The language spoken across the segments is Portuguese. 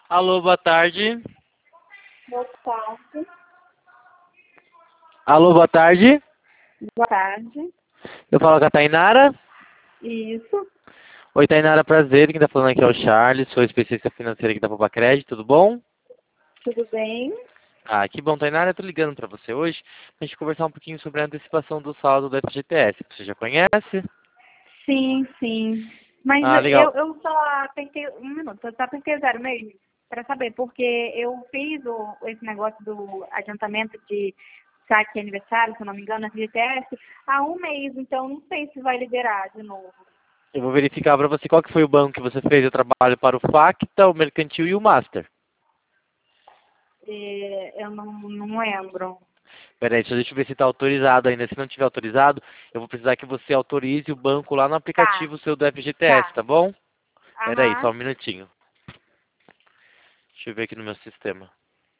Alô, boa tarde. Boa tarde. Alô, boa tarde. Boa tarde. Eu falo com a Tainara. Isso. Oi, Tainara, prazer. Quem tá falando aqui é o Charles, sou especialista financeiro aqui da Popacred, tudo bom? Tudo bem? Ah, que bom, Tainara. Eu tô ligando pra você hoje pra gente conversar um pouquinho sobre a antecipação do saldo do FGTS. Você já conhece? Sim, sim. Mas Ah, legal. eu só tentei um minuto, eu só tentei zero mesmo para saber, porque eu fiz esse negócio do adiantamento de saque aniversário, se eu não me engano, na FGTS, há um mês, então não sei se vai liberar de novo. Eu vou verificar pra você qual que foi o banco que você fez o trabalho para o Facta, o Mercantil e o Master. Eu não lembro. Peraí, deixa eu ver se está autorizado ainda. Se não tiver autorizado, eu vou precisar que você autorize o banco lá no Tá, aplicativo seu do FGTS, tá. tá bom? Peraí, só Aham. um minutinho. Deixa eu ver aqui no meu sistema.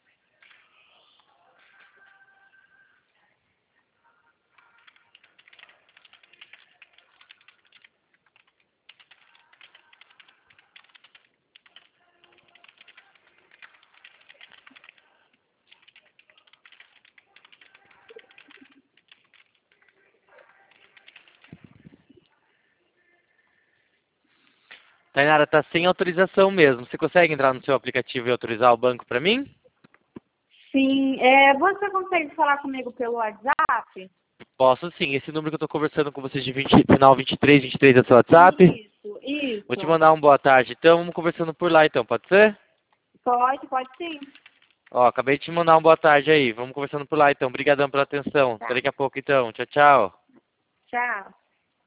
Tainara, tá sem autorização mesmo. Você consegue entrar no seu aplicativo e autorizar o banco para mim? Sim, você consegue falar comigo pelo WhatsApp? Posso sim. Esse número que eu tô conversando com você de 20, final 23 é seu WhatsApp? Isso, Vou te isso. mandar um boa tarde. Então, vamos conversando por lá então, pode ser? Pode sim. Ó, acabei de te mandar um boa tarde aí. Vamos conversando por lá então. Obrigadão pela atenção. Até Tá. daqui a pouco então. Tchau, tchau. Tchau.